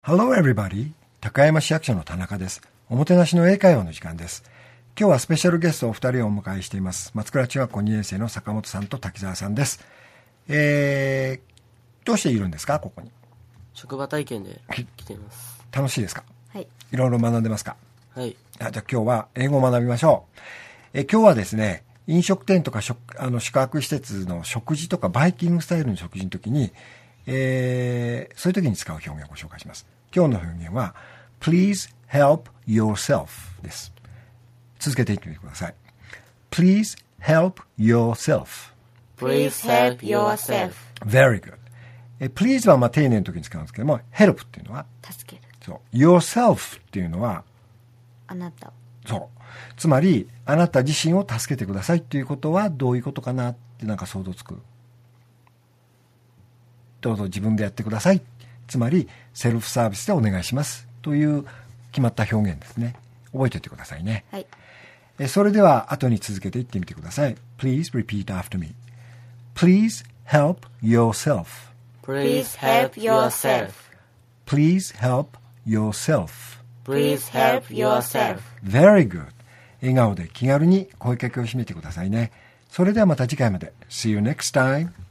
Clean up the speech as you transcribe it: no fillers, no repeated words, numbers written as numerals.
Hello everybody! 高山市役所の田中です。おもてなしの英会話の時間です。今日はスペシャルゲストお二人をお迎えしています。松倉中学校2年生の坂本さんと滝沢さんです。どうしているんですか、ここに。 職場体験で来ています。 楽しいですか？ はい。 いろいろ学んでますか？ はい。 じゃあ今日は英語を学びましょう。今日はですね、飲食店とか宿泊施設の食事とかバイキングスタイルの食事の時に、そういう時に使う表現をご紹介します。今日の表現は Please help yourself です。続けていってみてください。Please help yourself. Please help yourself. Very good. Please は丁寧の時に使うんですけども、help っていうのは助ける。 そう。yourself っていうのはあなた。 そう。つまり、あなた自身を助けてくださいっていうことはどういうことかなってなんか想像つく。どうぞ自分でやってください。つまり、セルフサービスでお願いします。という決まった表現ですね。覚えておいてくださいね。 はい。 それでは、後に続けていってみてください。Please repeat after me. Please help yourself. Please help yourself. Please help yourself. Please help yourself. Very good. 笑顔で気軽に声かけを締めてくださいね。それではまた次回まで。See you next time.